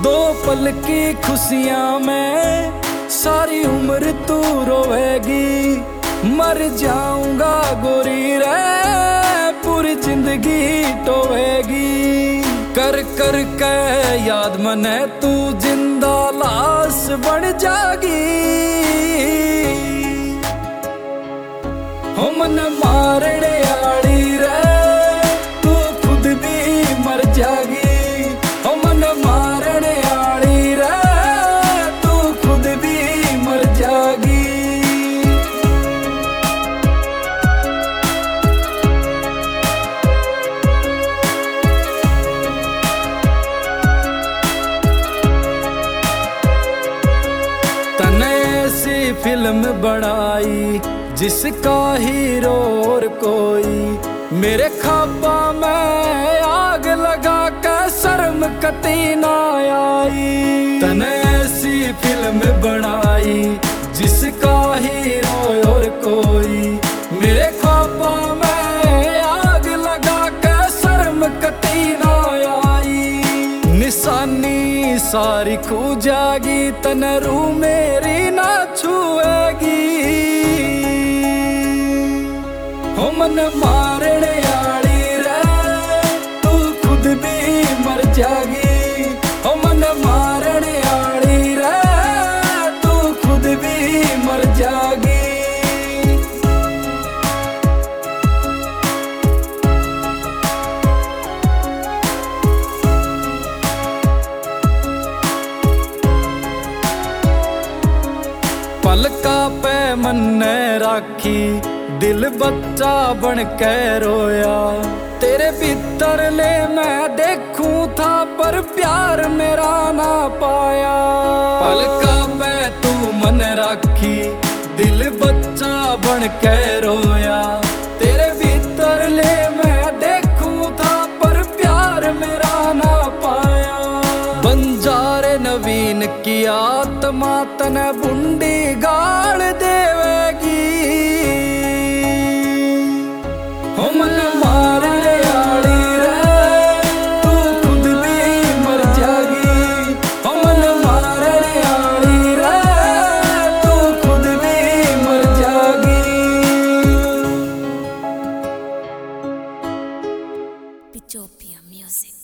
दो पल की खुशियां में सारी उम्र तू रोएगी। मर जाऊंगा गोरी रे पूरी जिंदगी टोएगी। कर कर के याद मने तू जिंदा लाश बन जागी। हो मन मारने आड़ी रे तू खुद भी मर जागी। हो मन मारने आड़ी रे तू खुद भी मर जागी। तने ऐसी फिल्म बनाई जिसका हीरो और कोई मेरे ख्वाबा में आग लगा के शर्म कती ना आई। तने ऐसी फिल्म बनाई जिसका हीरो और कोई मेरे ख्वाबा में आग लगा के शर्म कती ना आई। निशानी सारी खो जागी तने रूह मेरी ना छुएगी। हो मन मारने आड़ी रे तू खुद भी मर जागी। हो मन मारने आड़ी रे तू खुद भी मर जागी। पलका पे मन्ने राखी दिल बच्चा बन के रोया। तेरे भीतर ले मैं देखूं था पर प्यार मेरा ना पाया। पलका पे तू मन राखी दिल बच्चा बन के रोया। तेरे भीतर ले मैं देखूं था पर प्यार मेरा ना पाया। बंजारे नवीन की आत्मा तने बुंडी गाड़ देवेगी। हो मन मारने आड़ी रे तू खुद भी मर जागी। हो मन मारने आड़ी रे तू खुद भी मर जागी। Pitopia Music।